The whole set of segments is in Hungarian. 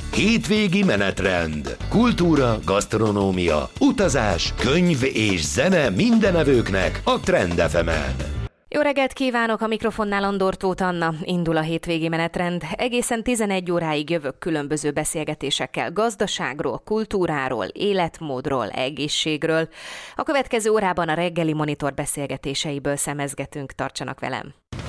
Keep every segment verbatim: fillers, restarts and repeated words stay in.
Hétvégi menetrend. Kultúra, gasztronómia, utazás, könyv és zene mindenevőknek a Trend ef emen. Jó reggelt kívánok, a mikrofonnál Andor Tóth Anna. Indul a hétvégi menetrend. Egészen tizenegy óráig jövök különböző beszélgetésekkel gazdaságról, kultúráról, életmódról, egészségről. A következő órában a reggeli monitor beszélgetéseiből szemezgetünk, tartsanak velem.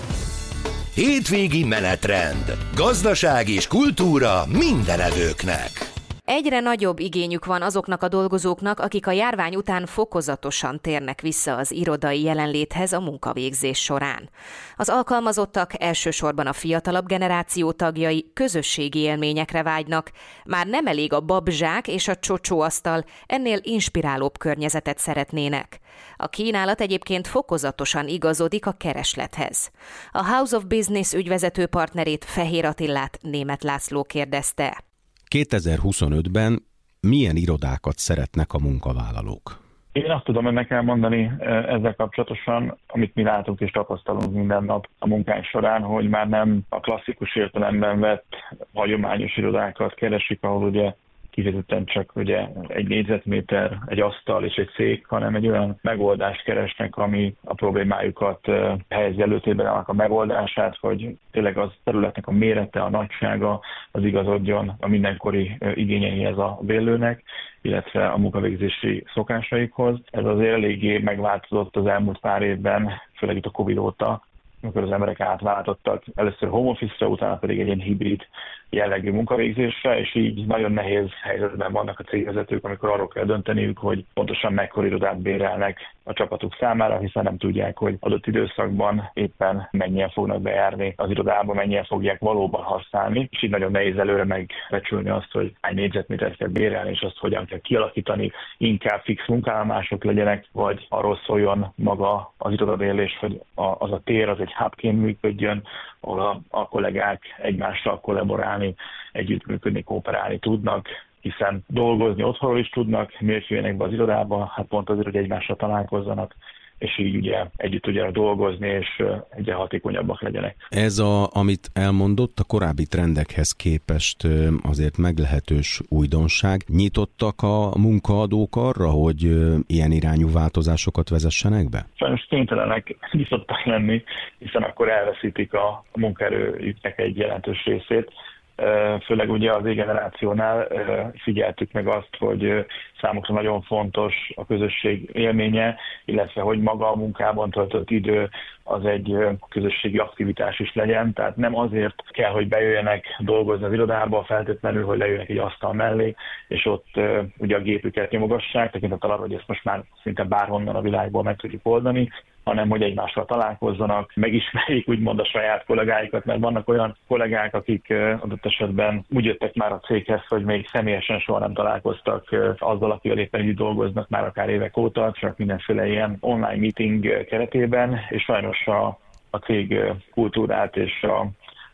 Hétvégi menetrend. Gazdaság és kultúra mindenevőknek. Egyre nagyobb igényük van azoknak a dolgozóknak, akik a járvány után fokozatosan térnek vissza az irodai jelenléthez a munkavégzés során. Az alkalmazottak, elsősorban a fiatalabb generáció tagjai közösségi élményekre vágynak. Már nem elég a babzsák és a csocsóasztal, ennél inspirálóbb környezetet szeretnének. A kínálat egyébként fokozatosan igazodik a kereslethez. A House of Business ügyvezető partnerét, Fehér Attillát Németh László kérdezte. kétezer-huszonötben milyen irodákat szeretnek a munkavállalók? Én azt tudom önnek elmondani ezzel kapcsolatosan, amit mi látunk és tapasztalunk minden nap a munkánk során, hogy már nem a klasszikus értelemben vett hagyományos irodákat keresik, ahol ugye kifejezetten csak ugye egy négyzetméter, egy asztal és egy szék, hanem egy olyan megoldást keresnek, ami a problémájukat helyezi előtérben, annak a megoldását, hogy tényleg az területnek a mérete, a nagysága az igazodjon a mindenkori igényeihez a bérlőnek, illetve a munkavégzési szokásaikhoz. Ez azért eléggé megváltozott az elmúlt pár évben, főleg itt a Covid óta, amikor az emberek átváltottak először home office-ra, utána pedig egy ilyen hibrid jellegű munkavégzésre, és így nagyon nehéz helyzetben vannak a cégvezetők, amikor arról kell dönteniük, hogy pontosan mekkora irodát bérelnek a csapatuk számára, hiszen nem tudják, hogy adott időszakban éppen mennyien fognak bejárni az irodába, mennyien fogják valóban használni, és így nagyon nehéz előre megbecsülni azt, hogy hány négyzetmétert kell bérelni, és azt hogyan kell kialakítani, inkább fix munkállomások legyenek, vagy arról szóljon maga az irodabérlés, hogy az a tér az egy hubként működjön, ahol a, a kollégák egymással kollaborálni, együttműködni, kooperálni tudnak, hiszen dolgozni otthonról is tudnak, miért jöjjenek be az irodába, hát pont azért, hogy egymással találkozzanak, és így ugye együtt tudjanak dolgozni, és egyre hatékonyabbak legyenek. Ez, a, amit elmondott, a korábbi trendekhez képest azért meglehetős újdonság. Nyitottak a munkaadók arra, hogy ilyen irányú változásokat vezessenek be? Sajnos kénytelenek nyitottak lenni, hiszen akkor elveszítik a munkaerőjüknek egy jelentős részét. Főleg ugye az Z-generációnál figyeltük meg azt, hogy számukra nagyon fontos a közösség élménye, illetve hogy maga a munkában töltött idő az egy közösségi aktivitás is legyen. Tehát nem azért kell, hogy bejöjjenek dolgozni az irodába, feltétlenül, hogy leüljenek egy asztal mellé, és ott ugye a gépüket nyomogassák, tekintettel arra, hogy ezt most már szinte bárhonnan a világból meg tudjuk oldani, hanem hogy egymással találkozzanak, megismerjék úgymond a saját kollégáikat, mert vannak olyan kollégák, akik adott esetben úgy jöttek már a céghez, hogy még személyesen soha nem találkoztak azzal, akivel éppen így dolgoznak már akár évek óta, csak mindenféle ilyen online meeting keretében, és sajnos a, a cég kultúrát és a,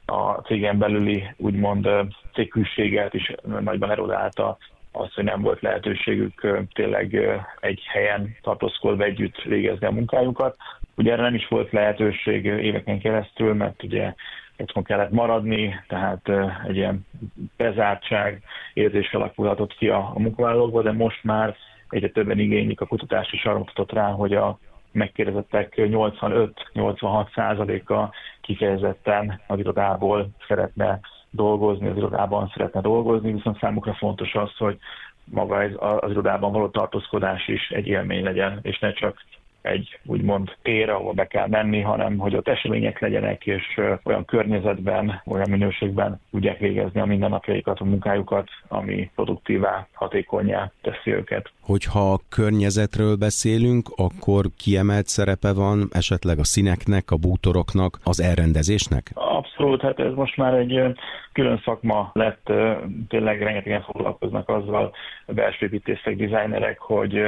a cégen belüli úgymond cégkülséget is nagyban erodálta az, hogy nem volt lehetőségük tényleg egy helyen tartózkodva együtt végezni a munkájukat. Ugye erre nem is volt lehetőség éveken keresztül, mert ugye otthon kellett maradni, tehát egy ilyen bezártság érzés alakulhatott ki a, a munkavállalókból, de most már egyre többen igénylik, a kutatás is arra mutatott rá, hogy a megkérdezettek nyolcvanöt-nyolcvanhat százaléka kifejezetten az irodából szeretne dolgozni, az irodában szeretne dolgozni, viszont számukra fontos az, hogy maga ez az irodában való tartózkodás is egy élmény legyen, és ne csak egy úgymond tér, ahol be kell menni, hanem hogy ott események legyenek, és olyan környezetben, olyan minőségben tudják végezni a mindennapjaikat, a munkájukat, ami produktívá, hatékonnyá teszi őket. Hogyha a környezetről beszélünk, akkor kiemelt szerepe van esetleg a színeknek, a bútoroknak, az elrendezésnek? Abszolút, hát ez most már egy külön szakma lett, tényleg rengetegen foglalkoznak azzal a belsőépítészek, designerek, hogy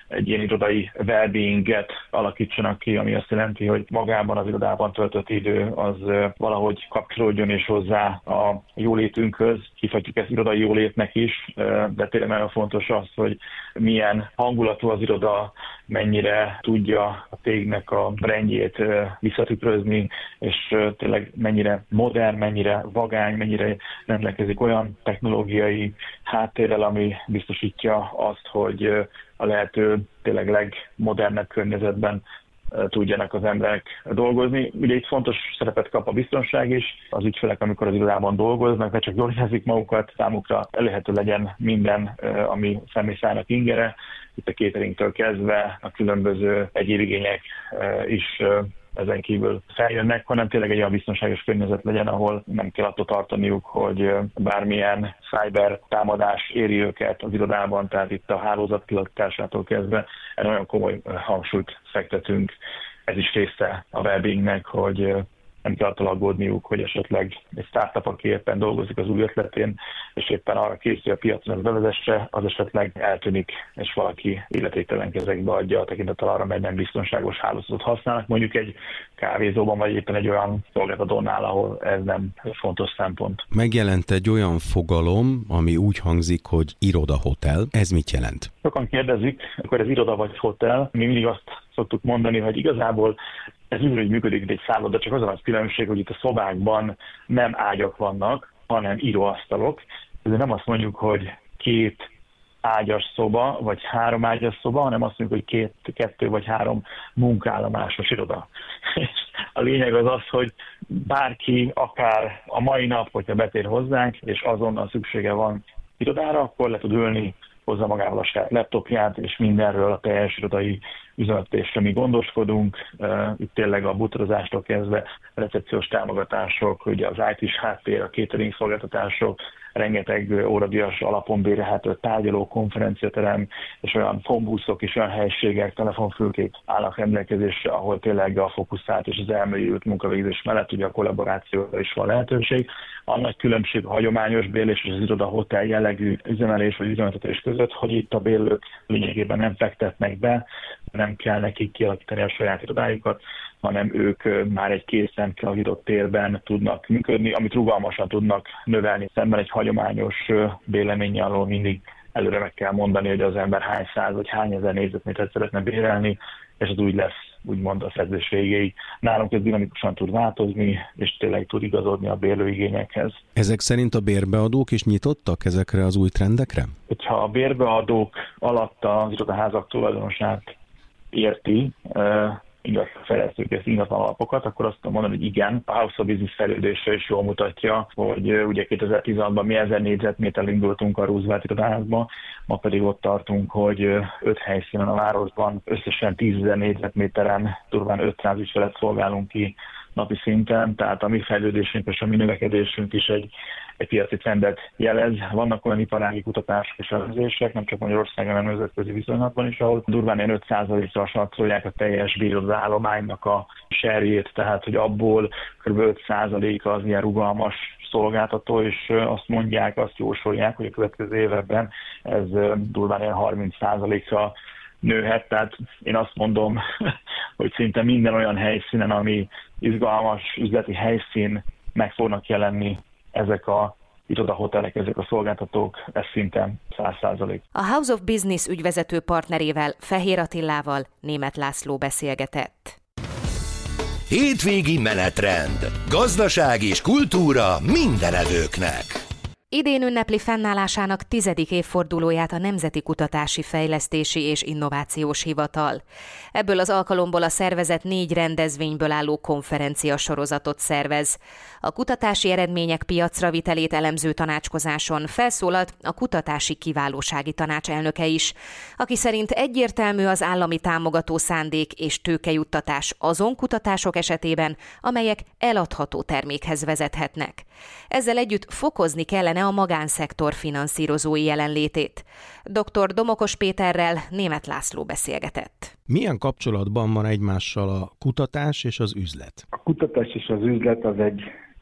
egy ilyen irodai well-beinget alakítsanak ki, ami azt jelenti, hogy magában az irodában töltött idő az valahogy kapcsolódjon és hozzá a jólétünkhöz. Hívhatjuk ezt irodai jólétnek is, de tényleg nagyon fontos az, hogy milyen hangulatú az iroda, mennyire tudja a cégnek a brandjét visszatükrözni, és tényleg mennyire modern, mennyire vagány, mennyire rendelkezik olyan technológiai háttérrel, ami biztosítja azt, hogy a lehető tényleg legmodernebb környezetben tudjanak az emberek dolgozni. Ugye itt fontos szerepet kap a biztonság is. Az ügyfelek, amikor az irodában dolgoznak, ne csak jól érzik magukat, számukra elérhető legyen minden, ami személyszállnak ingere. Itt a cateringtől kezdve a különböző egyéb igények is ezen kívül feljönnek, hanem tényleg egy olyan biztonságos környezet legyen, ahol nem kell attól tartaniuk, hogy bármilyen cyber támadás éri őket az irodában, tehát itt a hálózat kilakításától kezdve nagyon komoly hangsúlyt fektetünk. Ez is része a well-beingnek, hogy nem kell attól aggódniuk, hogy esetleg egy startup, aki éppen dolgozik az új ötletén, és éppen arra készül a piacon, az bevezesse, az esetleg eltűnik, és valaki illetéktelen kezekbe adja a tekintettel arra, mert nem biztonságos hálózatot használnak, mondjuk egy kávézóban, vagy éppen egy olyan szolgáltatónál, ahol ez nem fontos szempont. Megjelent egy olyan fogalom, ami úgy hangzik, hogy iroda-hotel. Ez mit jelent? Sokan kérdezik, akkor ez iroda vagy hotel. Mi mindig azt szoktuk mondani, hogy igazából ez úgy működik, mint egy szálloda, csak az a különbség, hogy itt a szobákban nem ágyak vannak, hanem íróasztalok. Ezért nem azt mondjuk, hogy két ágyas szoba, vagy három ágyas szoba, hanem azt mondjuk, hogy két, kettő vagy három munkállomásos iroda. A lényeg az az, hogy bárki, akár a mai nap, hogyha betér hozzánk, és azonnal szüksége van irodára, akkor le tud ülni, hozza magával a saját laptopját, és mindenről a teljes irodai üzemeltetésre mi gondoskodunk. Itt tényleg a bútorozástól kezdve recepciós támogatások, ugye az í té-s háttér, a catering szolgáltatások, rengeteg óradíjas alapon bérelhető tárgyaló, konferenciaterem, és olyan phoneboothok és olyan helységek, telefonfülkék állnak rendelkezésre, ahol tényleg a fókuszált és az elmélyült munkavégzés mellett ugye a kollaborációra is van lehetőség. A nagy különbség a hagyományos bérlés és az iroda hotel jellegű üzemelés vagy üzemeltetés között, hogy itt a bérlők lényegében nem fektetnek be, nem kell nekik kialakítani a saját irodájukat, hanem ők már egy készen kialakított térben tudnak működni, amit rugalmasan tudnak növelni. Szemben egy hagyományos bérleménnyel, ahol mindig előre meg kell mondani, hogy az ember hány száz vagy hány ezer négyzetmétert szeretne bérelni, és az úgy lesz, úgymond a szerződés végéig. Nálunk ez dinamikusan tud változni, és tényleg tud igazodni a bérlőigényekhez. Ezek szerint a bérbeadók is nyitottak ezekre az új trendekre? Hogyha a bérbeadók alatt az irodaházak tulajdonosát érti, ingatlan fejlesztők ezt ingatlan alapokat, akkor azt tudom mondani, hogy igen, a House of Business fejlődése is jól mutatja, hogy ugye kétezer-tizenhatban mi ezer négyzetméter indultunk a Roosevelt irodaházba, ma pedig ott tartunk, hogy öt helyszínen a városban összesen tízezer négyzetméteren durván ötszáz ügyfelet szolgálunk ki napi szinten, tehát a mi fejlődésünk és a mi növekedésünk is egy, egy piaci trendet jelez. Vannak olyan iparági kutatások és elemzések, nem csak Magyarországon, hanem nemzetközi viszonylatban is, ahol durván ilyen öt százalékra satszolják a teljes bírózállománynak a serjét, tehát hogy abból kb. öt százalék az ilyen rugalmas szolgáltató, és azt mondják, azt jósolják, hogy a következő években ez durván ilyen harminc százalékra nőhet, tehát én azt mondom, hogy szinte minden olyan helyszínen, ami izgalmas üzleti helyszín, meg fognak jelenni ezek a irodahotelek, ezek a szolgáltatók, ez szinten száz százalék. A House of Business ügyvezető partnerével, Fehér Attilával Németh László beszélgetett. Hétvégi menetrend. Gazdaság és kultúra mindenevőknek. Idén ünnepli fennállásának tizedik évfordulóját a Nemzeti Kutatási Fejlesztési és Innovációs Hivatal. Ebből az alkalomból a szervezet négy rendezvényből álló konferencia sorozatot szervez. A kutatási eredmények piacra vitelét elemző tanácskozáson felszólalt a Kutatási Kiválósági Tanács elnöke is, aki szerint egyértelmű az állami támogató szándék és tőkejuttatás azon kutatások esetében, amelyek eladható termékhez vezethetnek. Ezzel együtt fokozni kellene a magánszektor finanszírozói jelenlétét. doktor Domokos Péterrel Németh László beszélgetett. Milyen kapcsolatban van egymással a kutatás és az üzlet? A kutatás és az üzlet az egy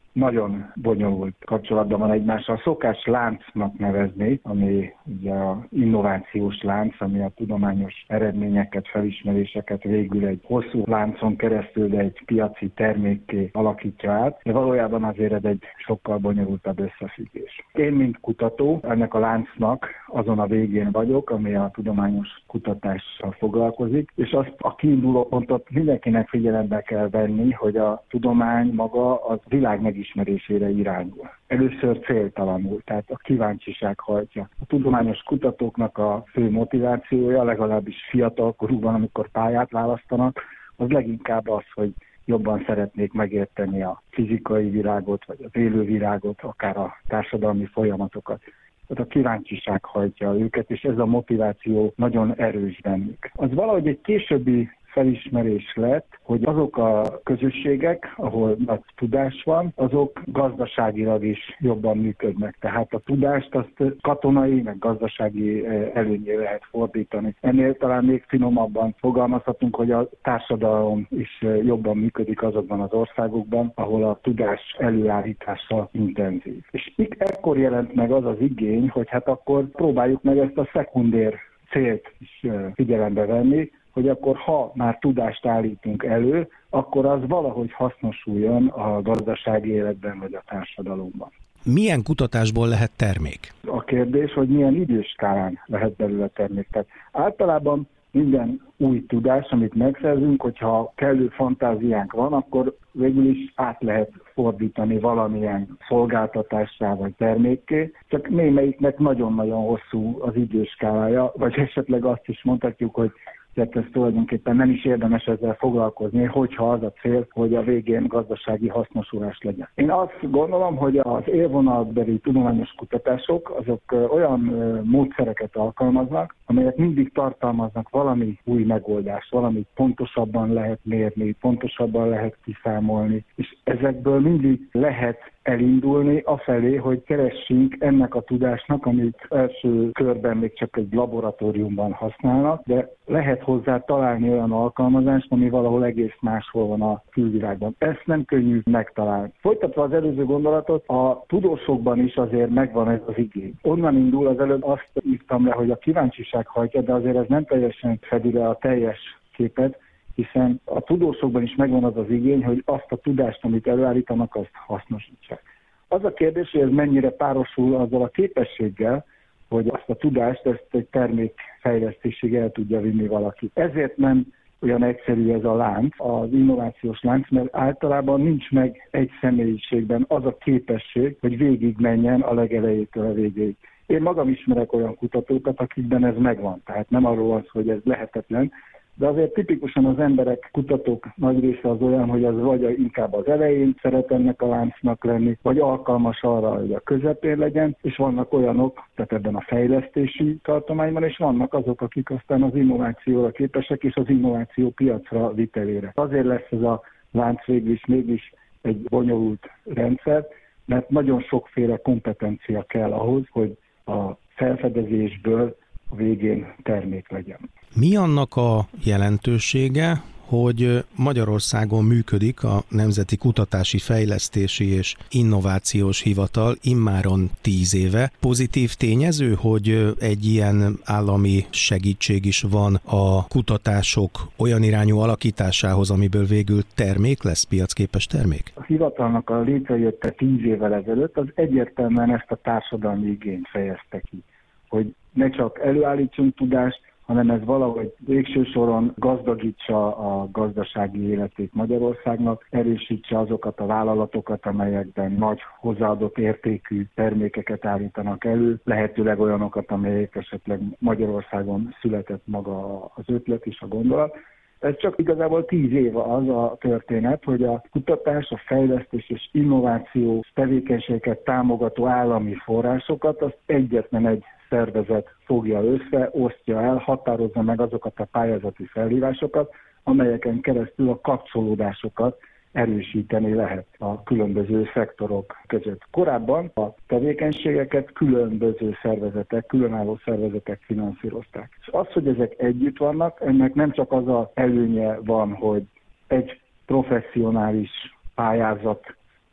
nagyon bonyolult kapcsolatban van egymással. Szokás láncnak nevezni, ami ugye a innovációs lánc, ami a tudományos eredményeket, felismeréseket végül egy hosszú láncon keresztül, de egy piaci termékké alakítja át, de valójában azért ez egy sokkal bonyolultabb összefüggés. Én, mint kutató, ennek a láncnak azon a végén vagyok, ami a tudományos kutatással foglalkozik, és azt a kiinduló pontot mindenkinek figyelembe kell venni, hogy a tudomány maga az világ megismerésére irányul. Először céltalanul, tehát a kíváncsiság hajtja. A tudományos kutatóknak a fő motivációja, legalábbis fiatalkorúban, amikor pályát választanak, az leginkább az, hogy jobban szeretnék megérteni a fizikai világot, vagy az élő világot, akár a társadalmi folyamatokat. Tehát a kíváncsiság hajtja őket, és ez a motiváció nagyon erős bennük. Az valahogy egy későbbi felismerés lett, hogy azok a közösségek, ahol nagy tudás van, azok gazdaságilag is jobban működnek. Tehát a tudást azt katonai, meg gazdasági előnyé lehet fordítani. Ennél talán még finomabban fogalmazhatunk, hogy a társadalom is jobban működik azokban az országokban, ahol a tudás előállítása intenzív. És itt ekkor jelent meg az az igény, hogy hát akkor próbáljuk meg ezt a szekundér célt is figyelembe venni, hogy akkor ha már tudást állítunk elő, akkor az valahogy hasznosuljon a gazdasági életben vagy a társadalomban. Milyen kutatásból lehet termék? A kérdés, hogy milyen időskálán lehet belőle termék. Tehát általában minden új tudás, amit megszerzünk, hogyha kellő fantáziánk van, akkor végül is át lehet fordítani valamilyen szolgáltatássá vagy termékké, csak némelyiknek nagyon-nagyon hosszú az időskálája, vagy esetleg azt is mondhatjuk, hogy tehát ez tulajdonképpen nem is érdemes ezzel foglalkozni, hogyha az a cél, hogy a végén gazdasági hasznosulás legyen. Én azt gondolom, hogy az élvonalbeli tudományos kutatások azok olyan módszereket alkalmaznak, amelyek mindig tartalmaznak valami új megoldást, valamit pontosabban lehet mérni, pontosabban lehet kiszámolni, és ezekből mindig lehet elindulni afelé, hogy keressünk ennek a tudásnak, amit első körben még csak egy laboratóriumban használnak, de lehet hozzá találni olyan alkalmazást, ami valahol egész máshol van a külvilágban. Ezt nem könnyű megtalálni. Folytatva az előző gondolatot, a tudósokban is azért megvan ez az igény. Onnan indul, az előbb azt írtam le, hogy a kíváncsiság hajtja, de azért ez nem teljesen fedi le a teljes képet, hiszen a tudósokban is megvan az az igény, hogy azt a tudást, amit előállítanak, azt hasznosítsák. Az a kérdés, hogy ez mennyire párosul azzal a képességgel, hogy azt a tudást, ezt egy termék fejlesztésig el tudja vinni valaki. Ezért nem olyan egyszerű ez a lánc, az innovációs lánc, mert általában nincs meg egy személyiségben az a képesség, hogy végigmenjen a legelejétől a végéig. Én magam ismerek olyan kutatókat, akikben ez megvan, tehát nem arról van szó, hogy ez lehetetlen, de azért tipikusan az emberek, kutatók nagy része az olyan, hogy az vagy inkább az elején szeret ennek a láncnak lenni, vagy alkalmas arra, hogy a közepén legyen, és vannak olyanok, tehát ebben a fejlesztési tartományban, és vannak azok, akik aztán az innovációra képesek, és az innováció piacra vitelére. Azért lesz ez a lánc végül is mégis egy bonyolult rendszer, mert nagyon sokféle kompetencia kell ahhoz, hogy a felfedezésből a végén termék legyen. Mi annak a jelentősége, hogy Magyarországon működik a Nemzeti Kutatási Fejlesztési és Innovációs Hivatal immáron tíz éve? Pozitív tényező, hogy egy ilyen állami segítség is van a kutatások olyan irányú alakításához, amiből végül termék lesz, piacképes termék? A hivatalnak a létrejötte tíz évvel ezelőtt az egyértelműen ezt a társadalmi igényt fejezte ki, hogy ne csak előállítsunk tudást, hanem ez valahogy végső soron gazdagítsa a gazdasági életét Magyarországnak, erősítse azokat a vállalatokat, amelyekben nagy hozzáadott értékű termékeket állítanak elő, lehetőleg olyanokat, amelyek esetleg Magyarországon született maga az ötlet és a gondolat. Ez csak igazából tíz éve az a történet, hogy a kutatás, a fejlesztés és innováció tevékenységeket támogató állami forrásokat azt egyetlen egy szervezet fogja össze, osztja el, határozza meg azokat a pályázati felhívásokat, amelyeken keresztül a kapcsolódásokat erősíteni lehet a különböző szektorok között. Korábban a tevékenységeket különböző szervezetek, különálló szervezetek finanszírozták. És az, hogy ezek együtt vannak, ennek nem csak az az előnye van, hogy egy professzionális pályázat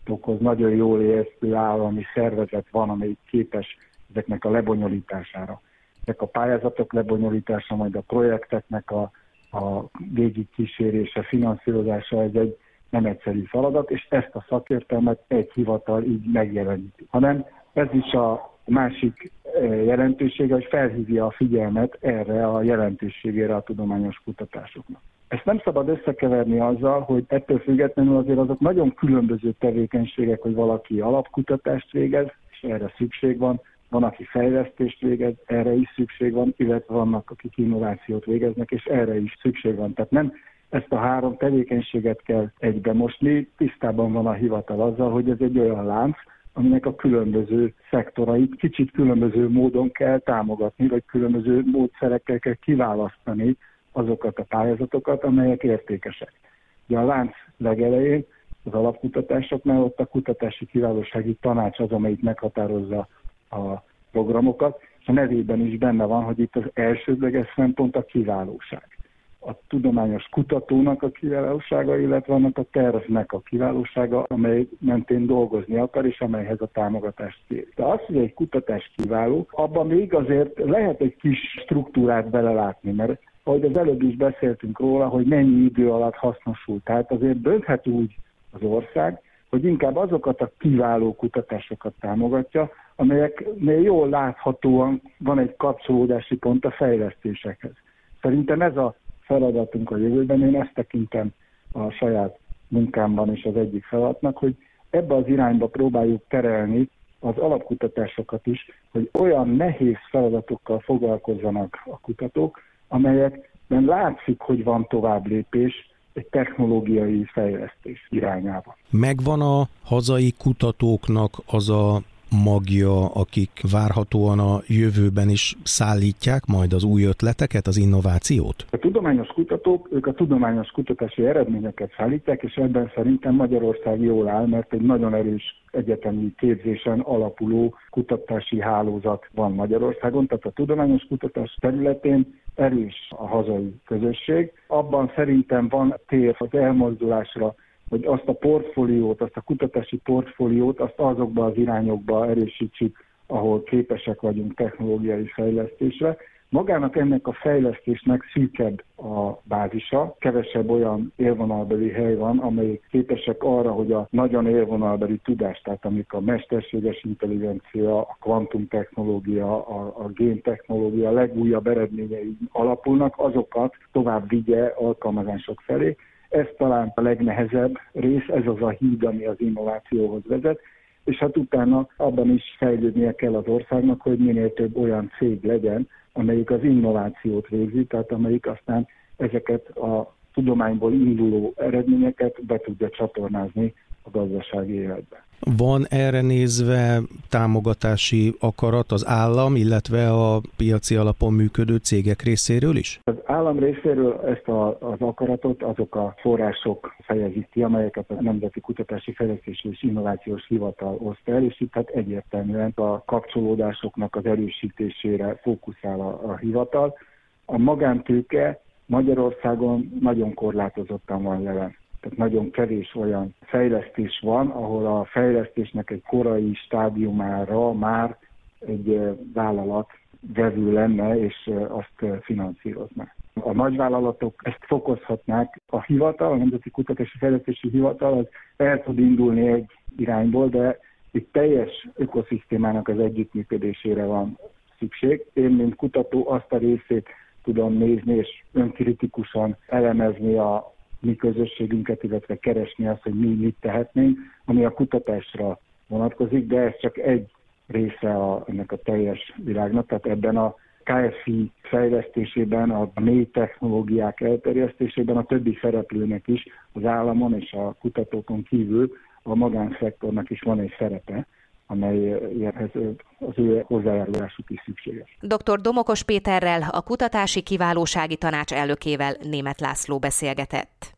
pályázatokhoz nagyon jól értő állami szervezet van, amelyik képes ezeknek a lebonyolítására. Ezek a pályázatok lebonyolítása, majd a projekteknek a, a végigkísérése, finanszírozása, ez egy nem egyszerű feladat, és ezt a szakértelmet egy hivatal így megjeleníti. Hanem ez is a másik jelentősége, hogy felhívja a figyelmet erre a jelentőségére a tudományos kutatásoknak. Ezt nem szabad összekeverni azzal, hogy ettől függetlenül azért azok nagyon különböző tevékenységek, hogy valaki alapkutatást végez, és erre szükség van, van, aki fejlesztést végez, erre is szükség van, illetve vannak, akik innovációt végeznek, és erre is szükség van. Tehát nem ezt a három tevékenységet kell egybe mosni, tisztában van a hivatal azzal, hogy ez egy olyan lánc, aminek a különböző szektorait kicsit különböző módon kell támogatni, vagy különböző módszerekkel kell kiválasztani azokat a pályázatokat, amelyek értékesek. Ugye a lánc legelején, az alapkutatásoknál ott a kutatási kiválósági tanács az, amelyik meghatározza a programokat, és a nevében is benne van, hogy itt az elsődleges szempont a kiválóság. A tudományos kutatónak a kiválósága, illetve annak a tervnek a kiválósága, amely mentén dolgozni akar, és amelyhez a támogatást kér. De az, hogy egy kutatás kiváló, abban még azért lehet egy kis struktúrát belelátni, mert ahogy az előbb is beszéltünk róla, hogy mennyi idő alatt hasznosul. Tehát azért dönthet úgy az ország, hogy inkább azokat a kiváló kutatásokat támogatja, amelyeknél jól láthatóan van egy kapcsolódási pont a fejlesztésekhez. Szerintem ez a feladatunk a jövőben, én ezt tekintem a saját munkámban is az egyik feladatnak, hogy ebbe az irányba próbáljuk terelni az alapkutatásokat is, hogy olyan nehéz feladatokkal foglalkozzanak a kutatók, amelyekben látszik, hogy van továbblépés egy technológiai fejlesztés irányába. Megvan a hazai kutatóknak az a magja, akik várhatóan a jövőben is szállítják majd az új ötleteket, az innovációt? A tudományos kutatók, ők a tudományos kutatási eredményeket szállítják, és ebben szerintem Magyarország jól áll, mert egy nagyon erős egyetemi képzésen alapuló kutatási hálózat van Magyarországon, tehát a tudományos kutatás területén erős a hazai közösség. Abban szerintem van tér az elmozdulásra, hogy azt a portfóliót, azt a kutatási portfóliót, azt azokba az irányokba erősítsük, ahol képesek vagyunk technológiai fejlesztésre. Magának ennek a fejlesztésnek szűkebb a bázisa, kevesebb olyan élvonalbeli hely van, amelyek képesek arra, hogy a nagyon élvonalbeli tudást, tehát amik a mesterséges intelligencia, a kvantumtechnológia, a, a géntechnológia legújabb eredményei alapulnak, azokat tovább vigye alkalmazások felé. Ez talán a legnehezebb rész, ez az a híd, ami az innovációhoz vezet, és hát utána abban is fejlődnie kell az országnak, hogy minél több olyan cég legyen, amelyik az innovációt végzi, tehát amelyik aztán ezeket a tudományból induló eredményeket be tudja csatornázni a gazdasági életbe. Van erre nézve támogatási akarat az állam, illetve a piaci alapon működő cégek részéről is? Az állam részéről ezt a, az akaratot azok a források fejezik ki, amelyeket a Nemzeti Kutatási Fejlesztési és Innovációs Hivatal oszt el, és itt hát egyértelműen a kapcsolódásoknak az erősítésére fókuszál a, a hivatal. A magántőke Magyarországon nagyon korlátozottan van jelen. Tehát nagyon kevés olyan fejlesztés van, ahol a fejlesztésnek egy korai stádiumára már egy vállalat vevő lenne, és azt finanszírozná. A nagyvállalatok ezt fokozhatnák. A hivatal, a Nemzeti Kutatási Fejlesztési Hivatal az el tud indulni egy irányból, de egy teljes ökoszisztémának az együttműködésére van szükség. Én, mint kutató, azt a részét tudom nézni, és önkritikusan elemezni a mi közösségünket, illetve keresni azt, hogy mi mit tehetnénk, ami a kutatásra vonatkozik, de ez csak egy része a, ennek a teljes világnak. Tehát ebben a ká ef i fejlesztésében, a mély technológiák elterjesztésében a többi szereplőnek is, az államon és a kutatókon kívül a magánszektornak is van egy szerepe, amelyhez az ő hozzájárulásuk is szükséges. doktor Domokos Péterrel, a Kutatási Kiválósági Tanács elnökével Németh László beszélgetett.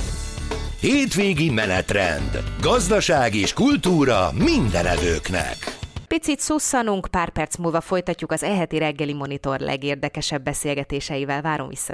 Hétvégi menetrend. Gazdaság és kultúra mindenevőknek. Picit szusszanunk, pár perc múlva folytatjuk az e-heti reggeli monitor legérdekesebb beszélgetéseivel. Várom vissza